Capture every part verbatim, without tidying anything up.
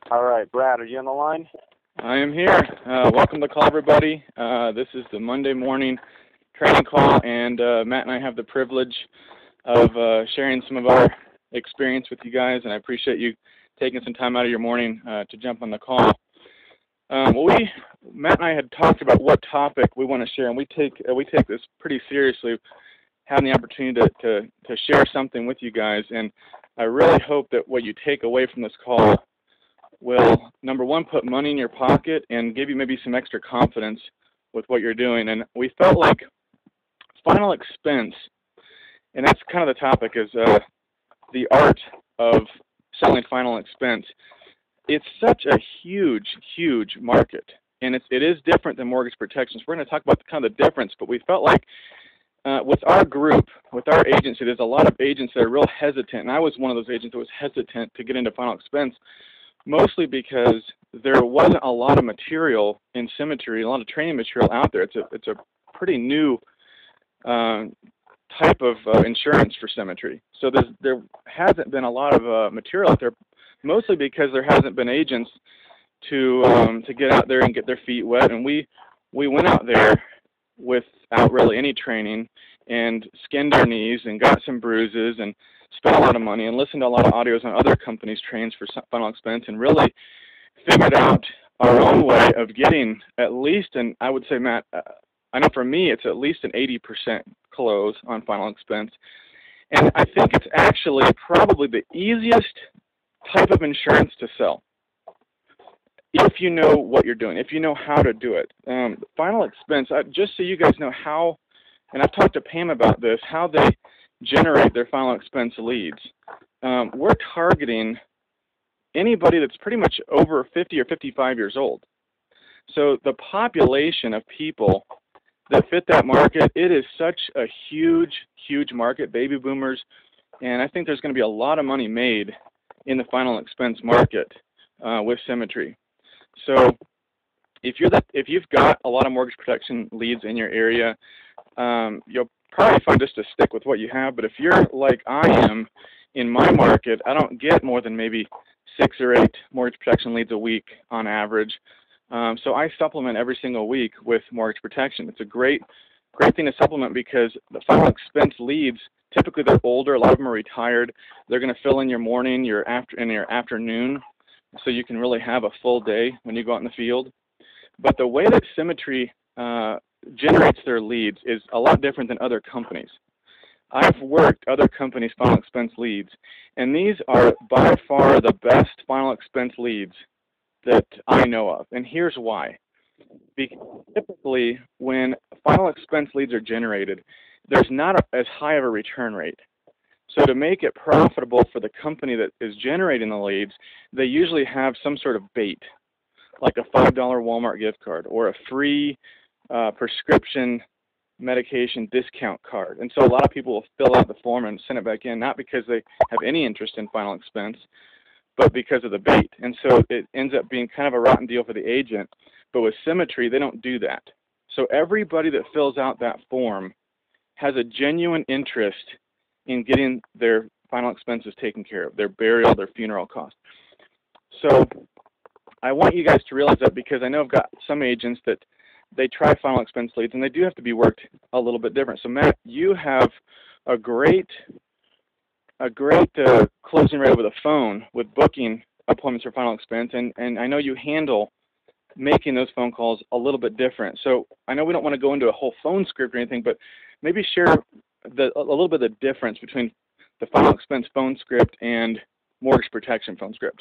All right, Brad, are you on the line? I am here. Uh, welcome to call, everybody. Uh, this is the Monday morning training call, and uh, Matt and I have the privilege of uh, sharing some of our experience with you guys, and I appreciate you taking some time out of your morning uh, to jump on the call. Um, well, we, Matt and I had talked about what topic we want to share, and we take uh, we take this pretty seriously, having the opportunity to, to, to share something with you guys, and I really hope that what you take away from this call will, number one, put money in your pocket and give you maybe some extra confidence with what you're doing. And we felt like final expense, and that's kind of the topic, is uh, the art of selling final expense. It's such a huge, huge market, and it's, it is different than mortgage protection. So we're going to talk about the, kind of the difference, but we felt like uh, with our group, with our agency, there's a lot of agents that are real hesitant, and I was one of those agents that was hesitant to get into final expense, mostly because there wasn't a lot of material in Symmetry, a lot of training material out there. It's a it's a pretty new uh, type of uh, insurance for Symmetry. So there's, there hasn't been a lot of uh, material out there, mostly because there hasn't been agents to um, to get out there and get their feet wet. And we we went out there without really any training and skinned our knees and got some bruises and spent a lot of money and listened to a lot of audios on other companies' trains for final expense and really figured out our own way of getting at least, and I would say, Matt, uh, I know for me it's at least an eighty percent close on final expense. And I think it's actually probably the easiest type of insurance to sell if you know what you're doing, if you know how to do it. Um, final expense, uh, just so you guys know how, and I've talked to Pam about this, how they generate their final expense leads. Um, we're targeting anybody that's pretty much over fifty or fifty-five years old. So the population of people that fit that market, it is such a huge, huge market, baby boomers, and I think there's going to be a lot of money made in the final expense market uh, with Symmetry. So if you're that, if you've got a lot of mortgage protection leads in your area, um, you'll probably find just to stick with what you have. But if you're like I am in my market, I don't get more than maybe six or eight mortgage protection leads a week on average. Um, so I supplement every single week with mortgage protection. It's a great, great thing to supplement because the final expense leads, typically they're older. A lot of them are retired. They're going to fill in your morning, your after, and your afternoon, so you can really have a full day when you go out in the field. But the way that Symmetry uh, generates their leads is a lot different than other companies. I've worked other companies' final expense leads, and these are by far the best final expense leads that I know of. And here's why. Because typically, when final expense leads are generated, there's not a, as high of a return rate. So to make it profitable for the company that is generating the leads, they usually have some sort of bait, like a five dollar Walmart gift card or a free uh, prescription medication discount card. And so a lot of people will fill out the form and send it back in, not because they have any interest in final expense, but because of the bait. And so it ends up being kind of a rotten deal for the agent. But with Symmetry, they don't do that. So everybody that fills out that form has a genuine interest in getting their final expenses taken care of, their burial, their funeral costs. So I want you guys to realize that, because I know I've got some agents that they try final expense leads, and they do have to be worked a little bit different. So Matt, you have a great, a great uh, closing rate over the phone with booking appointments for final expense, and, and I know you handle making those phone calls a little bit different. So I know we don't want to go into a whole phone script or anything, but maybe share the, a little bit of the difference between the final expense phone script and mortgage protection phone script.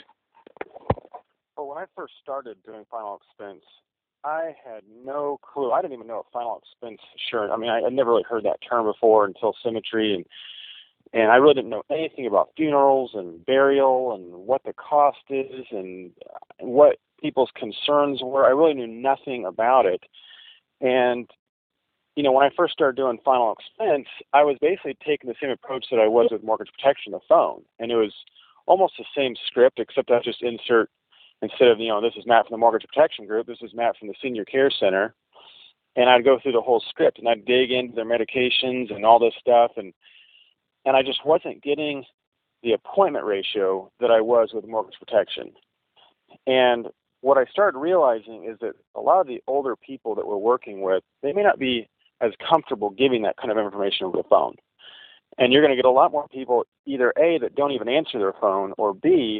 Well, when I first started doing final expense, I had no clue. I didn't even know what final expense insurance. I mean, I had never really heard that term before until Symmetry, and and I really didn't know anything about funerals and burial and what the cost is and what people's concerns were. I really knew nothing about it. And, you know, when I first started doing final expense, I was basically taking the same approach that I was with mortgage protection, the phone. And it was almost the same script, except I just insert, instead of, you know, this is Matt from the Mortgage Protection Group, this is Matt from the Senior Care Center. And I'd go through the whole script, and I'd dig into their medications and all this stuff. And and I just wasn't getting the appointment ratio that I was with mortgage protection. And what I started realizing is that a lot of the older people that we're working with, they may not be as comfortable giving that kind of information over the phone. And you're going to get a lot more people, either A, that don't even answer their phone, or B,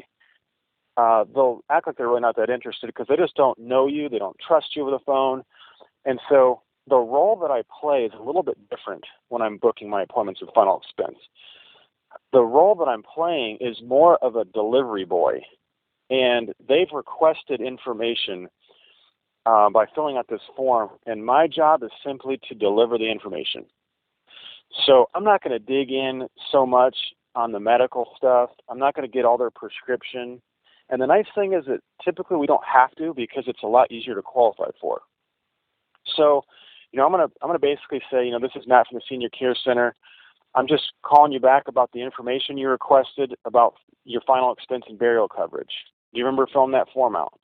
uh, they'll act like they're really not that interested because they just don't know you, they don't trust you over the phone. And so the role that I play is a little bit different when I'm booking my appointments with Final Expense. The role that I'm playing is more of a delivery boy, and they've requested information uh, by filling out this form, and my job is simply to deliver the information. So I'm not going to dig in so much on the medical stuff. I'm not going to get all their prescription. And the nice thing is that typically we don't have to because it's a lot easier to qualify for. So, you know, I'm going to I'm going to basically say, you know, this is Matt from the Senior Care Center. I'm just calling you back about the information you requested about your final expense and burial coverage. Do you remember filling that form out?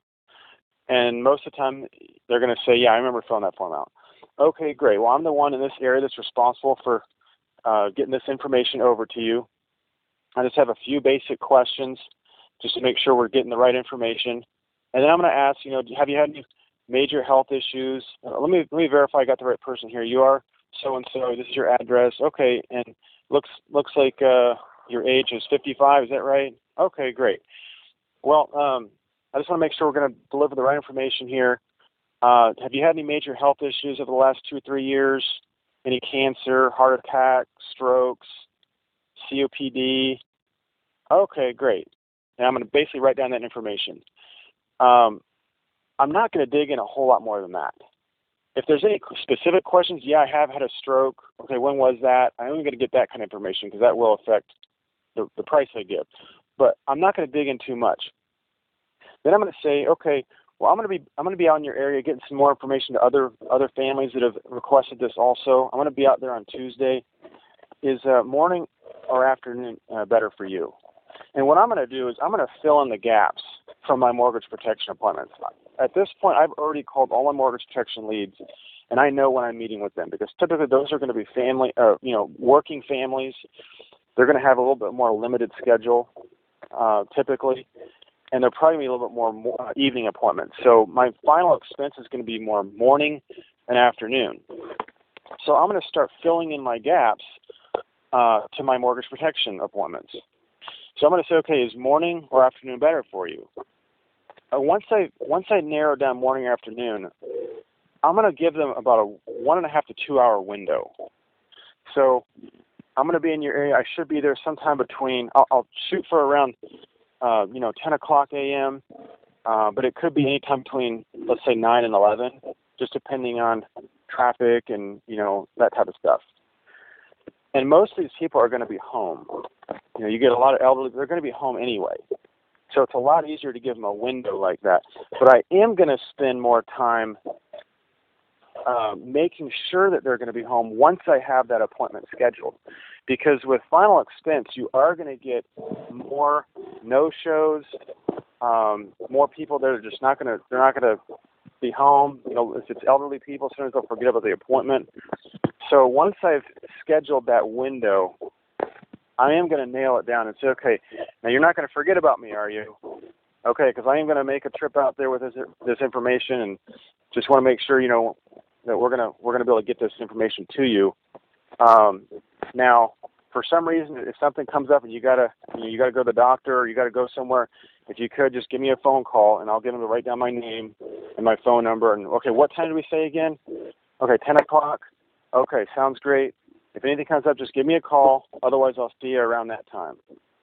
And most of the time, they're going to say, yeah, I remember filling that form out. Okay, great. Well, I'm the one in this area that's responsible for uh, getting this information over to you. I just have a few basic questions just to make sure we're getting the right information. And then I'm going to ask, you know, have you had any major health issues? Uh, let me let me verify I got the right person here. You are so-and-so. This is your address. Okay, and looks looks like uh, your age is fifty-five. Is that right? Okay, great. Well, um, I just want to make sure we're going to deliver the right information here. Uh, have you had any major health issues over the last two or three years? Any cancer, heart attack, strokes, C O P D? Okay, great. And I'm going to basically write down that information. Um, I'm not going to dig in a whole lot more than that. If there's any specific questions, yeah, I have had a stroke. Okay, when was that? I'm only going to get that kind of information because that will affect the, the price I give. But I'm not going to dig in too much. Then I'm going to say, okay, well, I'm going to be I'm going to be out in your area getting some more information to other other families that have requested this also. I'm going to be out there on Tuesday. Is uh, morning or afternoon uh, better for you? And what I'm going to do is I'm going to fill in the gaps from my mortgage protection appointments. At this point, I've already called all my mortgage protection leads, and I know when I'm meeting with them because typically those are going to be family, uh, you know, working families. They're going to have a little bit more limited schedule, uh, typically, and they're probably going to be a little bit more, more uh, evening appointments. So my final expense is going to be more morning and afternoon. So I'm going to start filling in my gaps uh, to my mortgage protection appointments. So I'm going to say, okay, is morning or afternoon better for you? Uh, once I once I narrow down morning or afternoon, I'm going to give them about a one and a half to two hour window. So I'm going to be in your area. I should be there sometime between. I'll, I'll shoot for around, uh, you know, ten o'clock a.m. Uh, but it could be any time between, let's say, nine and eleven, just depending on traffic and you know that type of stuff. And most of these people are going to be home. You know, you get a lot of elderly, they're going to be home anyway. So it's a lot easier to give them a window like that. But I am going to spend more time uh, making sure that they're going to be home once I have that appointment scheduled. Because with final expense, you are going to get more no-shows, um, more people that are just not going to, they're not going to be home. You know, if it's elderly people, sometimes they'll forget about the appointment. So once I've scheduled that window, I am going to nail it down and say, okay, now you're not going to forget about me, are you? Okay, because I am going to make a trip out there with this this information, and just want to make sure you know that we're gonna we're gonna be able to get this information to you. Um, now, for some reason, if something comes up and you gotta you, know, you gotta go to the doctor or you gotta go somewhere, if you could just give me a phone call and I'll get them to write down my name and my phone number. And okay, what time did we say again? Okay, ten o'clock. Okay, sounds great. If anything comes up, just give me a call. Otherwise, I'll see you around that time.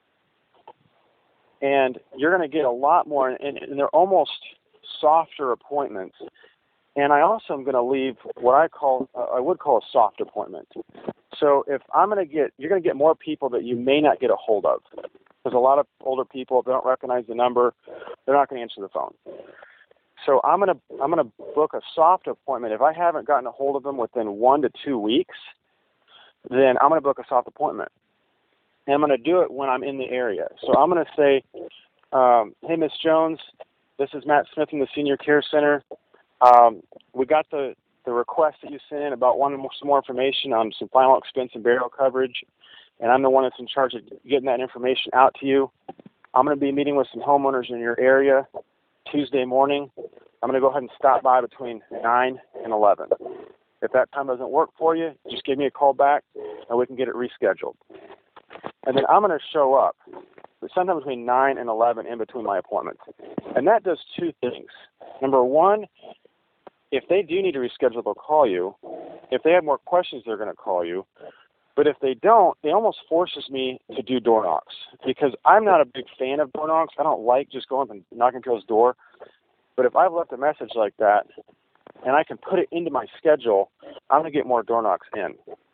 And you're going to get a lot more, and, and they're almost softer appointments. And I also am going to leave what I call, uh, I would call a soft appointment. So if I'm going to get, you're going to get more people that you may not get a hold of. Because a lot of older people, if they don't recognize the number, they're not going to answer the phone. So I'm going to I'm going to book a soft appointment. If I haven't gotten a hold of them within one to two weeks, then I'm going to book a soft appointment. And I'm going to do it when I'm in the area. So I'm going to say, um, hey, Miss Jones, this is Matt Smith from the Senior Care Center. Um, we got the, the request that you sent in about wanting more, some more information on some final expense and burial coverage, and I'm the one that's in charge of getting that information out to you. I'm going to be meeting with some homeowners in your area Tuesday morning. I'm going to go ahead and stop by between nine and eleven. If that time doesn't work for you, just give me a call back and we can get it rescheduled. And then I'm going to show up sometime between nine and eleven in between my appointments. And that does two things. Number one, if they do need to reschedule, they'll call you. If they have more questions, they're going to call you. But if they don't, it almost forces me to do door knocks because I'm not a big fan of door knocks. I don't like just going up and knocking people's door. But if I've left a message like that and I can put it into my schedule, I'm going to get more door knocks in.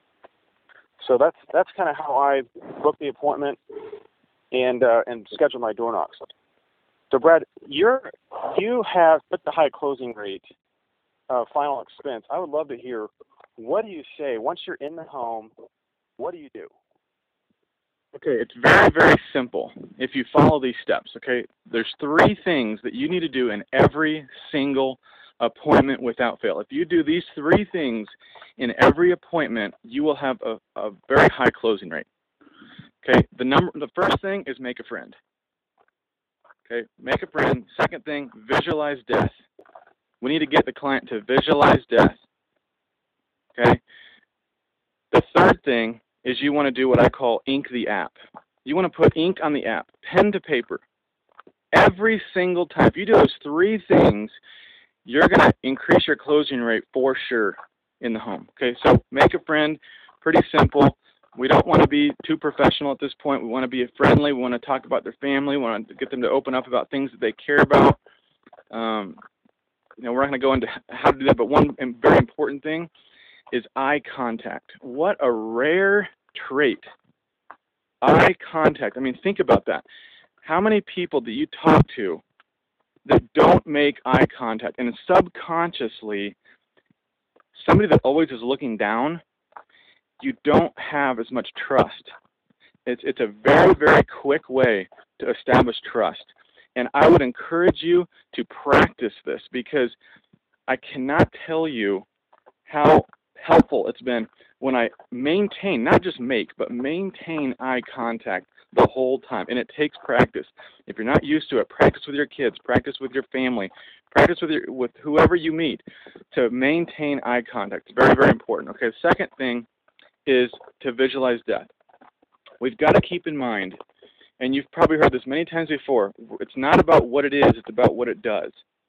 So that's that's kind of how I book the appointment and uh, and schedule my door knocks. So Brad, you're you have such a high closing rate of final expense. I would love to hear, what do you say once you're in the home? What do you do? Okay, it's very, very simple if you follow these steps, okay? There's three things that you need to do in every single appointment without fail. If you do these three things in every appointment, you will have a, a very high closing rate. Okay, the number, the first thing is make a friend. Okay, make a friend. Second thing, visualize death. We need to get the client to visualize death. Okay. The third thing is you want to do what I call ink the app. You want to put ink on the app, pen to paper. Every single time, if you do those three things, you're going to increase your closing rate for sure in the home. Okay, so make a friend, pretty simple. We don't want to be too professional at this point. We want to be friendly. We want to talk about their family. We want to get them to open up about things that they care about. Um, you know, we're not going to go into how to do that, but one very important thing is eye contact. What a rare trait. Eye contact. I mean, think about that. How many people do you talk to that don't make eye contact? And subconsciously, somebody that always is looking down, you don't have as much trust. It's, it's a very, very quick way to establish trust. And I would encourage you to practice this because I cannot tell you how helpful it's been when I maintain, not just make, but maintain eye contact the whole time. And it takes practice. If you're not used to it, practice with your kids, practice with your family, practice with your, with whoever you meet to maintain eye contact. It's very, very important. Okay, the second thing is to visualize death. We've got to keep in mind, and you've probably heard this many times before, it's not about what it is, it's about what it does.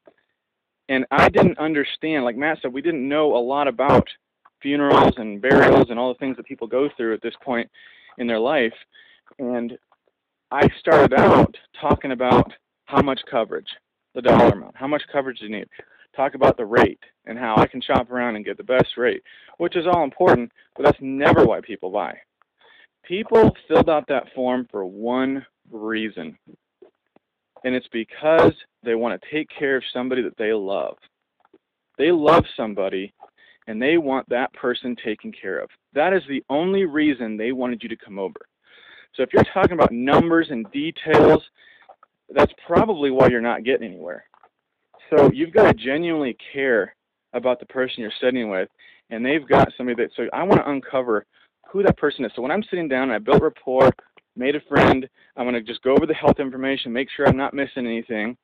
And I didn't understand, like Matt said, we didn't know a lot about funerals and burials and all the things that people go through at this point in their life. And I started out talking about how much coverage, the dollar amount, how much coverage you need. Talk about the rate and how I can shop around and get the best rate, which is all important, but that's never why people buy. People filled out that form for one reason, and it's because they want to take care of somebody that they love. They love somebody, and they want that person taken care of. That is the only reason they wanted you to come over. So if you're talking about numbers and details, that's probably why you're not getting anywhere. So you've got to genuinely care about the person you're sitting with, and they've got somebody that, so I want to uncover who that person is. So when I'm sitting down and I built rapport, made a friend, I'm going to just go over the health information, make sure I'm not missing anything,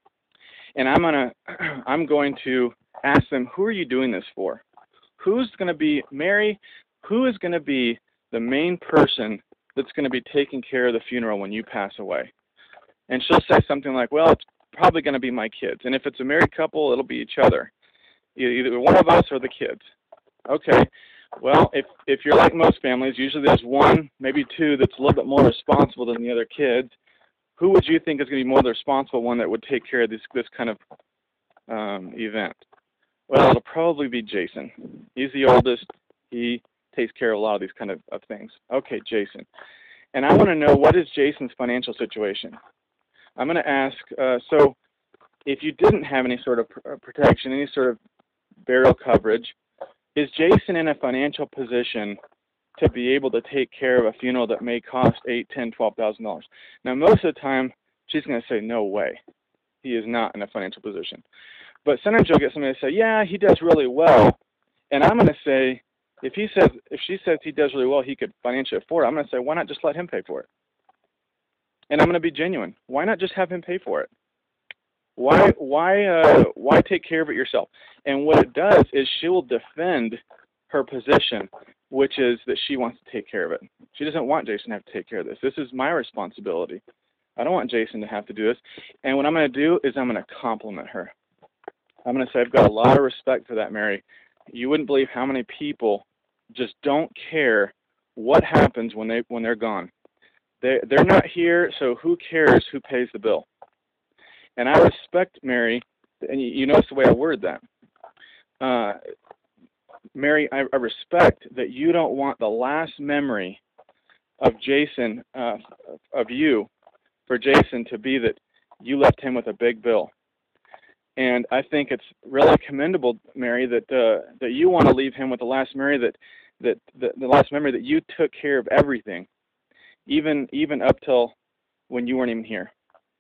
and I'm going to, I'm going to ask them, who are you doing this for? Who's going to be, Mary, who is going to be the main person that's going to be taking care of the funeral when you pass away? And she'll say something like, well, it's probably going to be my kids. And if it's a married couple, it'll be each other, either one of us or the kids. Okay, well, if, if you're like most families, usually there's one, maybe two that's a little bit more responsible than the other kids. Who would you think is going to be more the responsible one that would take care of this, this kind of um, event? Well, it'll probably be Jason. He's the oldest. He takes care of a lot of these kind of, of things. Okay, Jason. And I want to know, what is Jason's financial situation? I'm going to ask, uh, so if you didn't have any sort of pr- protection, any sort of burial coverage, is Jason in a financial position to be able to take care of a funeral that may cost eight, ten, twelve thousand dollars? Now, most of the time, she's going to say, no way. He is not in a financial position. But sometimes you'll get somebody to say, yeah, he does really well. And I'm going to say, if he says, if she says he does really well, he could financially afford it, I'm going to say, why not just let him pay for it? And I'm going to be genuine. Why not just have him pay for it? Why why uh, why take care of it yourself? And what it does is she will defend her position, which is that she wants to take care of it. She doesn't want Jason to have to take care of this. This is my responsibility. I don't want Jason to have to do this. And what I'm going to do is I'm going to compliment her. I'm going to say, I've got a lot of respect for that, Mary. You wouldn't believe how many people just don't care what happens when they when they're gone. They they're not here, so who cares who pays the bill? And I respect Mary, and you, you notice the way I word that. Uh, Mary, I, I respect that you don't want the last memory of Jason, uh, of you, for Jason to be that you left him with a big bill. And I think it's really commendable, Mary, that uh, that you want to leave him with the last memory that that the, the last memory that you took care of everything, even even up till when you weren't even here.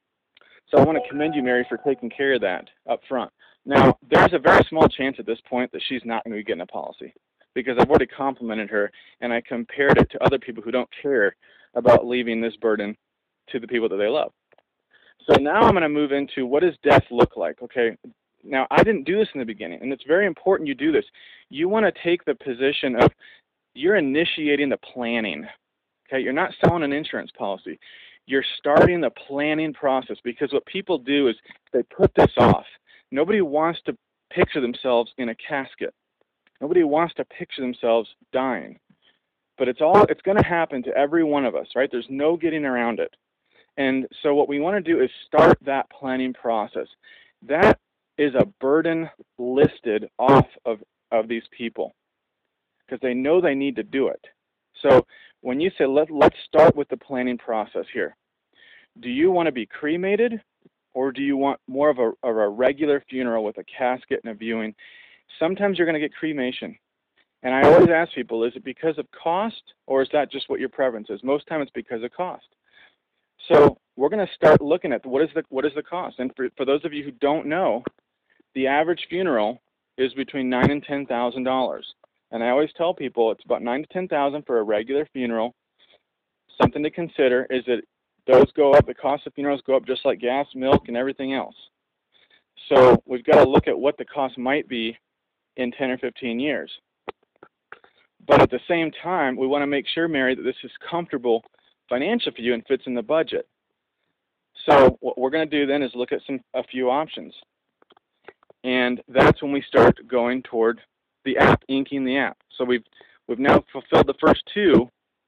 So I want to commend you, Mary, for taking care of that up front. Now, there's a very small chance at this point that she's not going to be getting a policy, because I've already complimented her and I compared it to other people who don't care about leaving this burden to the people that they love. So now I'm going to move into, what does death look like? Okay, now I didn't do this in the beginning, and it's very important you do this. You want to take the position of, you're initiating the planning. Okay, you're not selling an insurance policy. You're starting the planning process, because what people do is they put this off. Nobody wants to picture themselves in a casket. Nobody wants to picture themselves dying. But it's all it's going to happen to every one of us, right? There's no getting around it. And so what we want to do is start that planning process. That is a burden listed off of, of these people, because they know they need to do it. So when you say, Let, let's start with the planning process here. Do you want to be cremated, or do you want more of a, of a regular funeral with a casket and a viewing? Sometimes you're going to get cremation. And I always ask people, is it because of cost, or is that just what your preference is? Most time it's because of cost. So we're going to start looking at what is the what is the cost. And for, for those of you who don't know, the average funeral is between nine and ten thousand dollars. And I always tell people it's about nine to ten thousand for a regular funeral. Something to consider is that those go up. The cost of funerals go up just like gas, milk, and everything else. So we've got to look at what the cost might be in ten or fifteen years. But at the same time, we want to make sure, Mary, that this is comfortable financial for you and fits in the budget. So what we're going to do then is look at some a few options. And that's when we start going toward the app, inking the app. So we've we've now fulfilled the first two.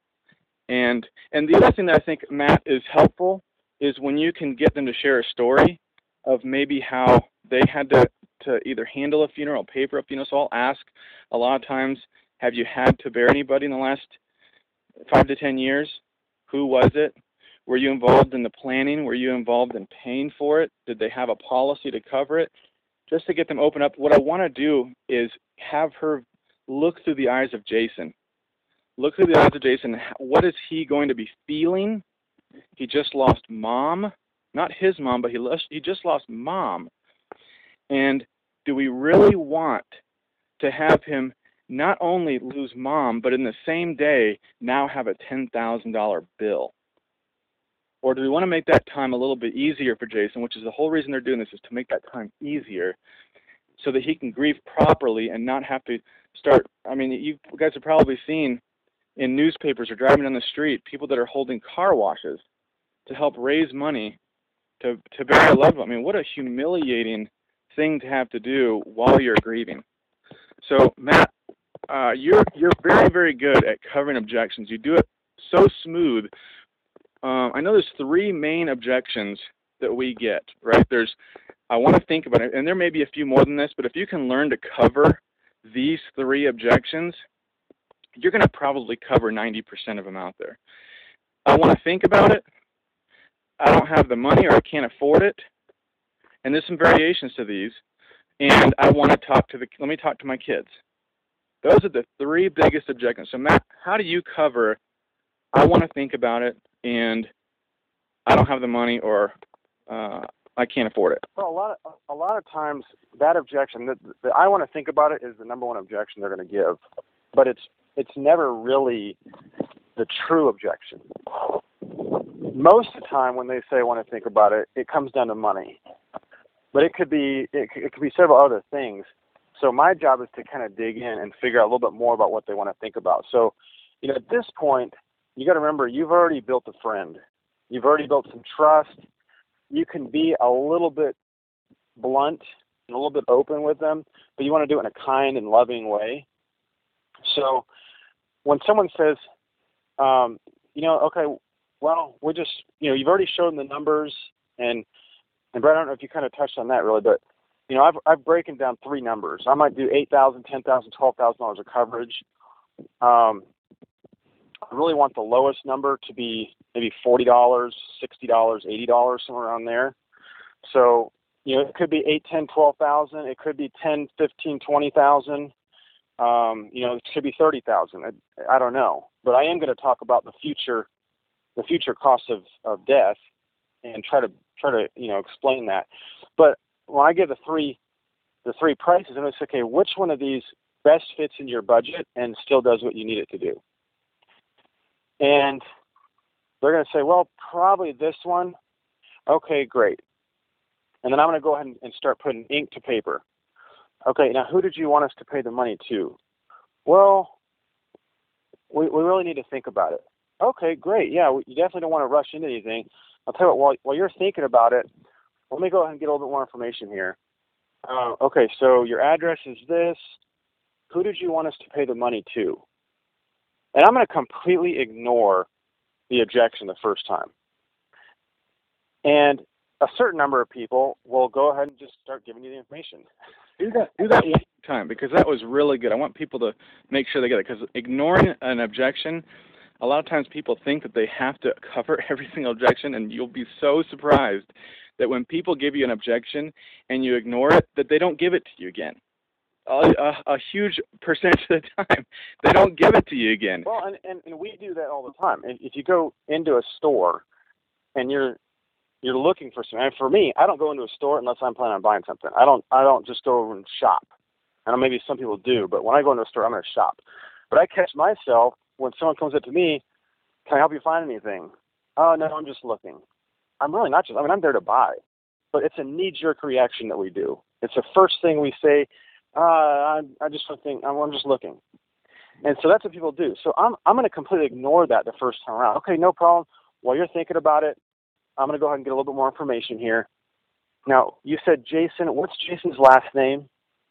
And and the other thing that I think, Matt, is helpful is when you can get them to share a story of maybe how they had to, to either handle a funeral, pay for a funeral. So I'll ask a lot of times, have you had to bury anybody in the last five to ten years? Who was it? Were you involved in the planning? Were you involved in paying for it? Did they have a policy to cover it? Just to get them open up. What I want to do is have her look through the eyes of Jason. Look through the eyes of Jason. What is he going to be feeling? He just lost mom. Not his mom, but he, lost, he just lost mom. And do we really want to have him not only lose mom, but in the same day now have a ten thousand dollar bill? Or do we want to make that time a little bit easier for Jason, which is the whole reason they're doing this, is to make that time easier so that he can grieve properly and not have to start, I mean, you guys have probably seen in newspapers or driving down the street, people that are holding car washes to help raise money to, to bury a loved one. I mean, what a humiliating thing to have to do while you're grieving. So, Matt, uh, you're you're very, very good at covering objections. You do it so smooth. Um, I know there's three main objections that we get, right? There's, I want to think about it, and there may be a few more than this, but if you can learn to cover these three objections, you're going to probably cover ninety percent of them out there. I want to think about it. I don't have the money, or I can't afford it. And there's some variations to these. And I want to talk to the, let me talk to my kids. Those are the three biggest objections. So Matt, how do you cover, I want to think about it, and I don't have the money, or uh, I can't afford it? Well, a lot of, a lot of times that objection, that, that I want to think about it, is the number one objection they're going to give. But it's it's never really the true objection. Most of the time when they say I want to think about it, it comes down to money. but it could be it, it could be several other things. So my job is to kind of dig in and figure out a little bit more about what they want to think about. So, you know, at this point, you got to remember you've already built a friend. You've already built some trust. You can be a little bit blunt and a little bit open with them, but you want to do it in a kind and loving way. So when someone says, um, you know, okay, well, we're just, you know, you've already shown the numbers, and, and Brad, I don't know if you kind of touched on that really, but, you know, I've, I've broken down three numbers. I might do eight thousand dollars, ten thousand dollars, twelve thousand dollars of coverage. Um, I really want the lowest number to be maybe forty dollars, sixty dollars, eighty dollars, somewhere around there. So, you know, it could be eight, ten, twelve thousand. It could be ten, fifteen, twenty thousand. Um, you know, it could be thirty thousand. I, I don't know, but I am going to talk about the future, the future costs of, of death, and try to try to you know explain that. But when I give the three, the three prices, I'm going to say, okay, which one of these best fits in your budget and still does what you need it to do? And they're going to say, well, probably this one. Okay, great. And then I'm going to go ahead and start putting ink to paper. Okay, now who did you want us to pay the money to? Well, we, we really need to think about it. Okay, great. Yeah, you definitely don't want to rush into anything. I'll tell you what, while, while you're thinking about it, let me go ahead and get a little bit more information here. Uh, okay, so your address is this. Who did you want us to pay the money to? And I'm going to completely ignore the objection the first time. And a certain number of people will go ahead and just start giving you the information. Do that, do that one time, because that was really good. I want people to make sure they get it, because ignoring an objection, a lot of times people think that they have to cover every single objection, and you'll be so surprised that when people give you an objection and you ignore it, that they don't give it to you again. A, a, a huge percentage of the time, they don't give it to you again. Well, and, and, and we do that all the time. If you go into a store and you're you're looking for something, and for me, I don't go into a store unless I'm planning on buying something. I don't I don't just go over and shop. I know maybe some people do, but when I go into a store, I'm going to shop. But I catch myself when someone comes up to me, can I help you find anything? Oh, no, I'm just looking. I'm really not just, I mean, I'm there to buy. But it's a knee-jerk reaction that we do. It's the first thing we say, uh, I, I just think, I'm just looking. And so that's what people do. So I'm I'm going to completely ignore that the first time around. Okay, no problem. While you're thinking about it, I'm going to go ahead and get a little bit more information here. Now, you said Jason. What's Jason's last name?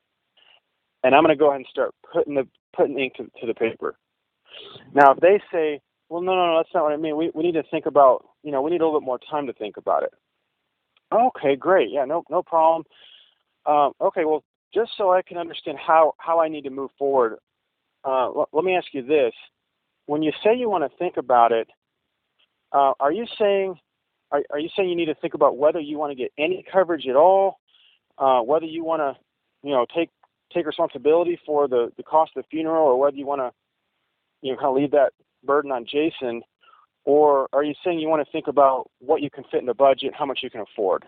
And I'm going to go ahead and start putting the putting ink to, to the paper. Now, if they say, well, no, no, no, that's not what I mean. We we need to think about, you know, we need a little bit more time to think about it. Okay, great. Yeah, no no problem. Um, okay, well, just so I can understand how, how I need to move forward, uh, l- let me ask you this. When you say you want to think about it, uh, are you saying are, are you saying you need to think about whether you want to get any coverage at all, uh, whether you want to, you know, take take responsibility for the, the cost of the funeral, or whether you want to, you know, kind of leave that burden on Jason, or are you saying you want to think about what you can fit in the budget, how much you can afford?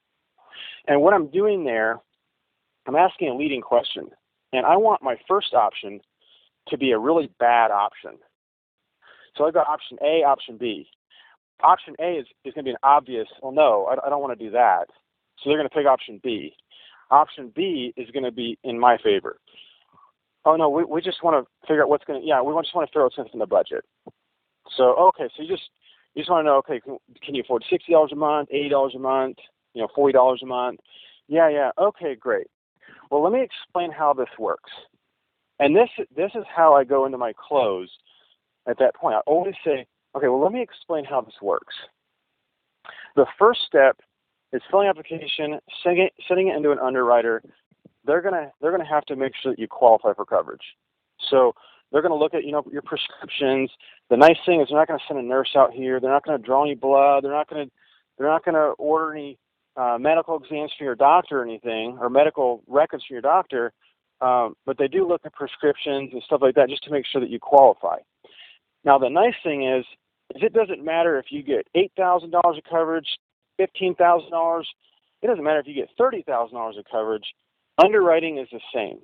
And what I'm doing there, I'm asking a leading question, and I want my first option to be a really bad option. So I've got option A, option B. Option A is, is going to be an obvious, well, no, I, I don't want to do that. So they're going to pick option B. Option B is going to be in my favor. Oh, no, we, we just want to figure out what's going to, yeah, we just want to throw something in the budget. So, okay, so you just you just want to know, okay, can, can you afford sixty dollars a month, eighty dollars a month, you know, forty dollars a month? Yeah, yeah, okay, great. Well, let me explain how this works. And this this is how I go into my close at that point. I always say, okay, well, let me explain how this works. The first step is filling an application, sending it, sending it into an underwriter. They're gonna they're gonna have to make sure that you qualify for coverage. So they're going to look at, you know, your prescriptions. The nice thing is they're not going to send a nurse out here. They're not going to draw any blood. They're not going to they're not going to order any uh, medical exams from your doctor or anything, or medical records from your doctor. Um, but they do look at prescriptions and stuff like that just to make sure that you qualify. Now, the nice thing is, is it doesn't matter if you get eight thousand dollars of coverage, fifteen thousand dollars. It doesn't matter if you get thirty thousand dollars of coverage. Underwriting is the same.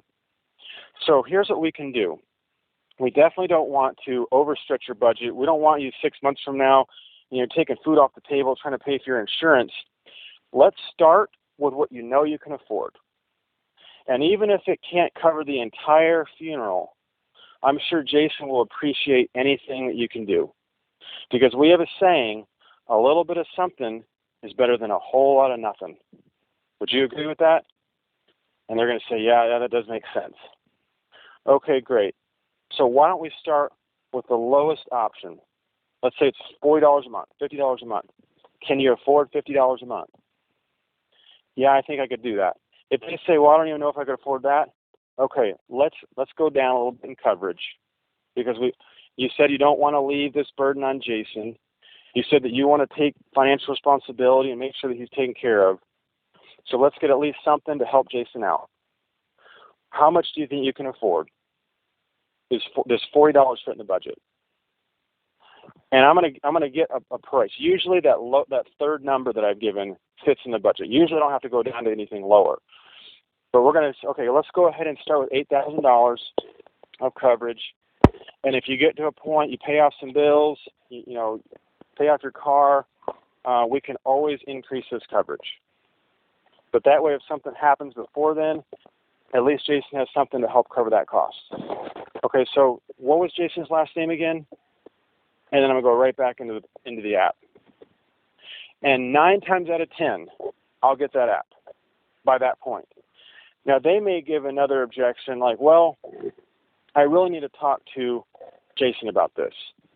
So here's what we can do. We definitely don't want to overstretch your budget. We don't want you six months from now, you know, taking food off the table, trying to pay for your insurance. Let's start with what you know you can afford. And even if it can't cover the entire funeral, I'm sure Jason will appreciate anything that you can do. Because we have a saying, a little bit of something is better than a whole lot of nothing. Would you agree with that? And they're going to say, yeah, yeah, that does make sense. Okay, great. So why don't we start with the lowest option? Let's say it's forty dollars a month, fifty dollars a month. Can you afford fifty dollars a month? Yeah, I think I could do that. If they say, well, I don't even know if I could afford that, okay, let's let's go down a little bit in coverage, because we you said you don't want to leave this burden on Jason. You said that you want to take financial responsibility and make sure that he's taken care of. So let's get at least something to help Jason out. How much do you think you can afford? Is does forty dollars fit in the budget? And I'm gonna I'm gonna get a, a price. Usually that lo- that third number that I've given fits in the budget. Usually I don't have to go down to anything lower. But we're gonna okay. Let's go ahead and start with eight thousand dollars of coverage. And if you get to a point, you pay off some bills, you, you know, pay off your car, uh, we can always increase this coverage. But that way, if something happens before then, at least Jason has something to help cover that cost. Okay, so what was Jason's last name again? And then I'm going to go right back into the, into the app. And nine times out of ten, I'll get that app by that point. Now, they may give another objection like, well, I really need to talk to Jason about this.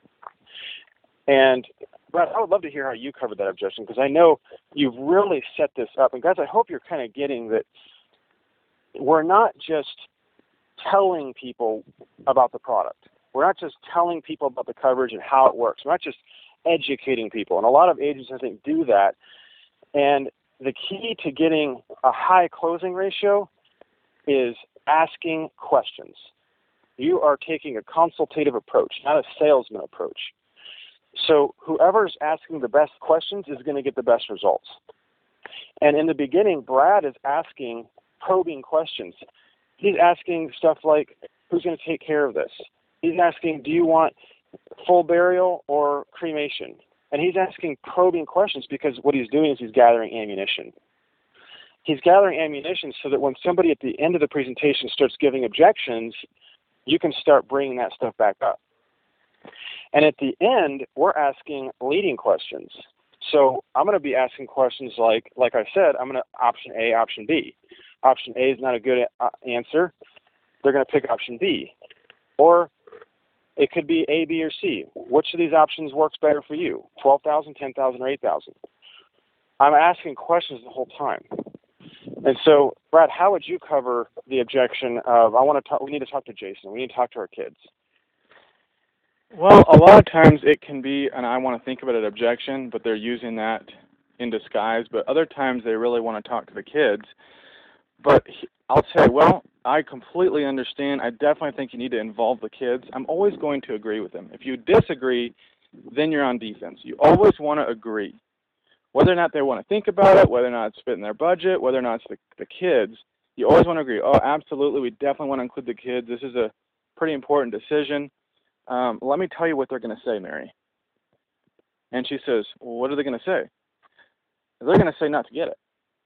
And, Brad, I would love to hear how you covered that objection, because I know you've really set this up. And, guys, I hope you're kind of getting that we're not just telling people about the product. We're not just telling people about the coverage and how it works. We're not just educating people. And a lot of agents, I think, do that. And the key to getting a high closing ratio is asking questions. You are taking a consultative approach, not a salesman approach. So whoever's asking the best questions is going to get the best results. And in the beginning, Brad is asking probing questions. He's asking stuff like, who's going to take care of this? He's asking, do you want full burial or cremation? And he's asking probing questions because what he's doing is he's gathering ammunition. He's gathering ammunition so that when somebody at the end of the presentation starts giving objections, you can start bringing that stuff back up. And at the end, we're asking leading questions. So I'm going to be asking questions like, like I said, I'm going to option A, option B. Option A is not a good uh, answer. They're going to pick option B. Or it could be A, B, or C. Which of these options works better for you? twelve thousand, ten thousand, or eight thousand? I'm asking questions the whole time. And so, Brad, how would you cover the objection of, I want to talk, we need to talk to Jason, we need to talk to our kids? Well, a lot of times it can be, and I want to think about an objection, but they're using that in disguise. But other times they really want to talk to the kids. But I'll say, well, I completely understand. I definitely think you need to involve the kids. I'm always going to agree with them. If you disagree, then you're on defense. You always want to agree. Whether or not they want to think about it, whether or not it's fit in their budget, whether or not it's the, the kids, you always want to agree. Oh, absolutely, we definitely want to include the kids. This is a pretty important decision. Um, let me tell you what they're going to say, Mary. And she says, well, what are they going to say? They're going to say not to get it.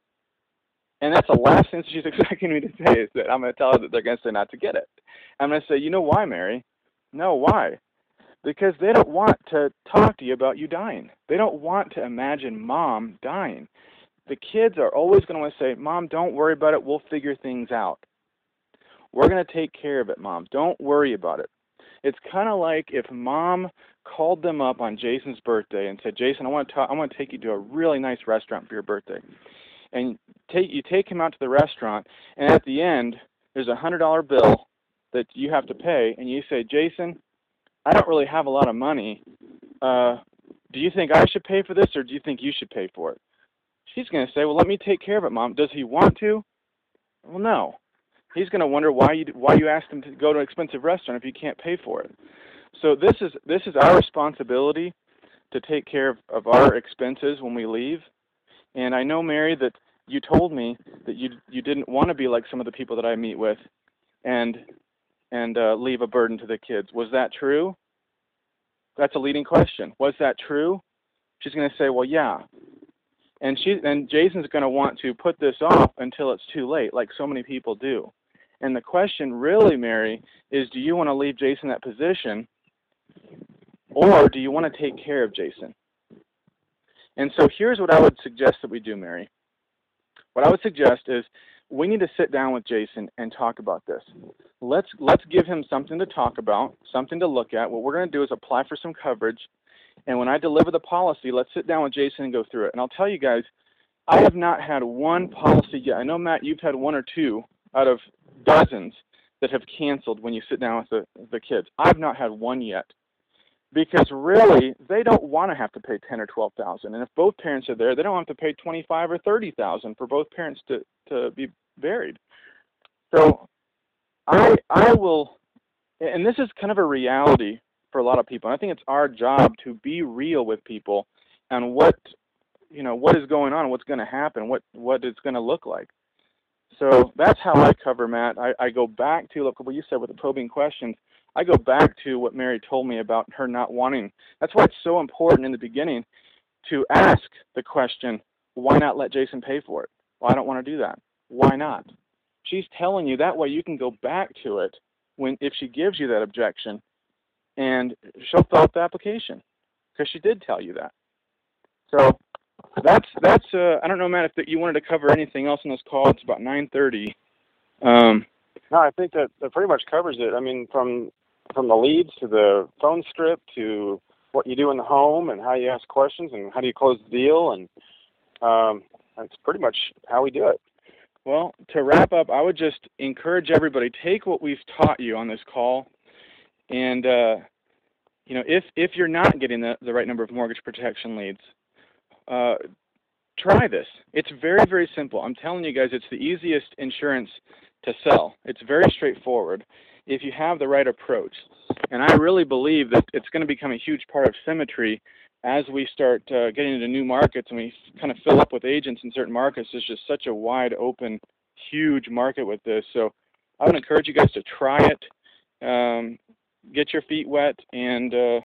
And that's the last thing she's expecting me to say is that I'm going to tell her that they're going to say not to get it. I'm going to say, you know why, Mary? No, why? Because they don't want to talk to you about you dying. They don't want to imagine mom dying. The kids are always going to want to say, Mom, don't worry about it. We'll figure things out. We're going to take care of it, Mom. Don't worry about it. It's kind of like if Mom called them up on Jason's birthday and said, Jason, I want to talk, I want to take you to a really nice restaurant for your birthday. And take you take him out to the restaurant, and at the end, there's a one hundred dollar bill that you have to pay, and you say, Jason, I don't really have a lot of money. Uh, do you think I should pay for this, or do you think you should pay for it? She's going to say, well, let me take care of it, Mom. Does he want to? Well, no. He's going to wonder why you why you asked him to go to an expensive restaurant if you can't pay for it. So this is this is our responsibility to take care of, of our expenses when we leave. And I know, Mary, that you told me that you you didn't want to be like some of the people that I meet with and and uh, leave a burden to the kids. Was that true? That's a leading question. Was that true? She's going to say, well, yeah. And she and Jason's going to want to put this off until it's too late, like so many people do. And the question really, Mary, is do you want to leave Jason in that position, or do you want to take care of Jason? And so here's what I would suggest that we do, Mary. What I would suggest is we need to sit down with Jason and talk about this. Let's let's give him something to talk about, something to look at. What we're going to do is apply for some coverage. And when I deliver the policy, let's sit down with Jason and go through it. And I'll tell you guys, I have not had one policy yet. I know, Matt, you've had one or two out of dozens that have canceled when you sit down with the, the kids. I've not had one yet. Because really, they don't want to have to pay ten or twelve thousand, and if both parents are there, they don't have to pay twenty-five or thirty thousand for both parents to, to be buried. So, I I will, and this is kind of a reality for a lot of people. And I think it's our job to be real with people and what you know what is going on, what's going to happen, what what it's going to look like. So that's how I cover, Matt. I, I go back to look what you said with the probing questions. I go back to what Mary told me about her not wanting. That's why it's so important in the beginning to ask the question, why not let Jason pay for it? Well, I don't want to do that. Why not? She's telling you that way you can go back to it when if she gives you that objection, and she'll fill out the application because she did tell you that. So that's that's. Uh, I don't know, Matt, if you wanted to cover anything else in this call. It's about nine thirty. Um, no, I think that, that pretty much covers it. I mean, from from the leads to the phone script to what you do in the home and how you ask questions and how do you close the deal, and um, that's pretty much how we do it. Well, to wrap up, I would just encourage everybody, take what we've taught you on this call, and uh, you know, if if you're not getting the, the right number of mortgage protection leads, uh, try this. It's very, very simple. I'm telling you guys, it's the easiest insurance to sell. It's very straightforward if you have the right approach. And I really believe that it's going to become a huge part of Symmetry as we start uh, getting into new markets and we kind of fill up with agents in certain markets. There's just such a wide open, huge market with this. So I would encourage you guys to try it, um, get your feet wet, and uh,